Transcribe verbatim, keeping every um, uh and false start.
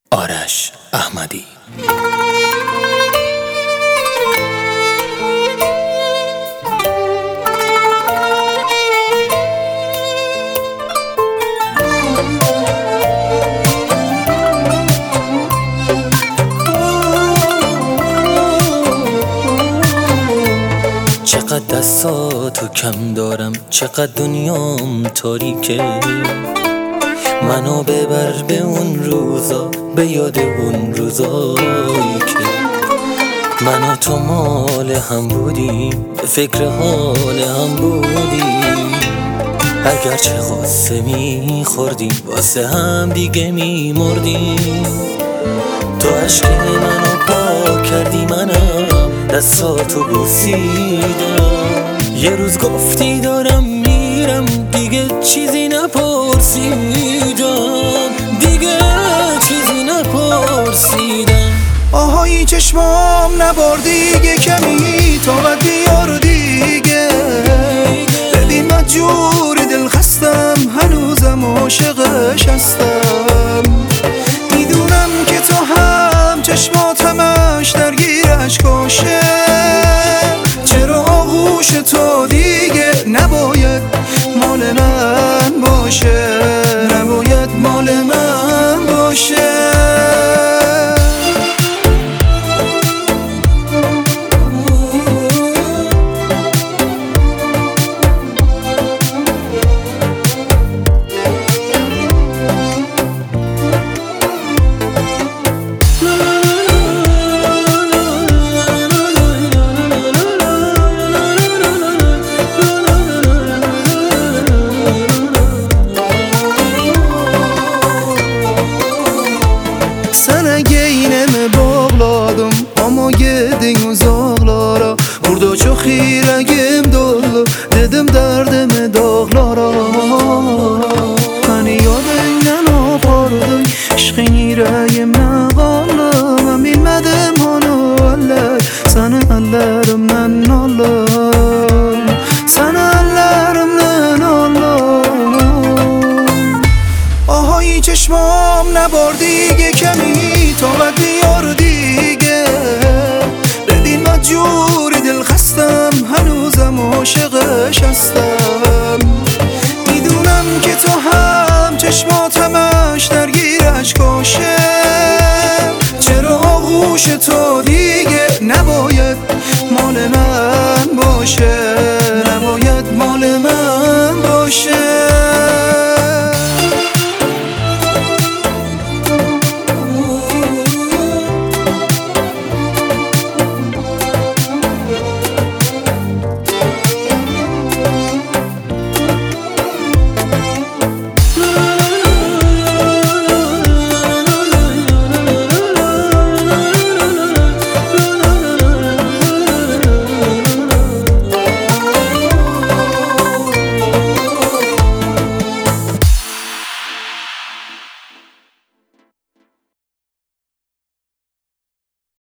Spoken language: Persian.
آرش احمدی. چقدر دستاتو کم دارم، چقدر دنیام تاریکه. منو ببر به اون روزا، به یاد اون روزایی که من و تو مال هم بودیم، به فکر حال هم بودیم. اگرچه غصه میخوردیم، واسه هم دیگه میمردیم. تو عشق منو پاک کردی، منم دستاتو بوسیدم. یه روز گفتی دارم میرم، دیگه چیزی نپرسیدم، دیگه چیزی نپرسیدم. آهای چشمام نبار دیگه کمی، تا قد بیار دیگه. ببین مجبور دل خستم، هنوزم عاشقش هستم. میدونم که تو هم چشمات همش درگیر اشکاشه. چرا آغوش تو دیگه نباید مال من باشه، نباید مال من باشه. Sana geyneme bağladım ama yedin uzaklara. Burada çok yüreğim dolu, dedim derdimi dağlara. Hani yadından apardın, aşkın yüreğimden kaldı. Ben bilmedim onu eller, sana ellerimden alır, sana ellerimden alır. آهای چشمام نبار دیگه کمی، تا قد بیار دیگه. ببین مجبور دل خستم، هنوزم عاشقش هستم. میدونم که تو هم چشمات همش درگیر اشکاشه. چرا آغوش تو دیگه نباید مال من باشه، نباید مال من باشه.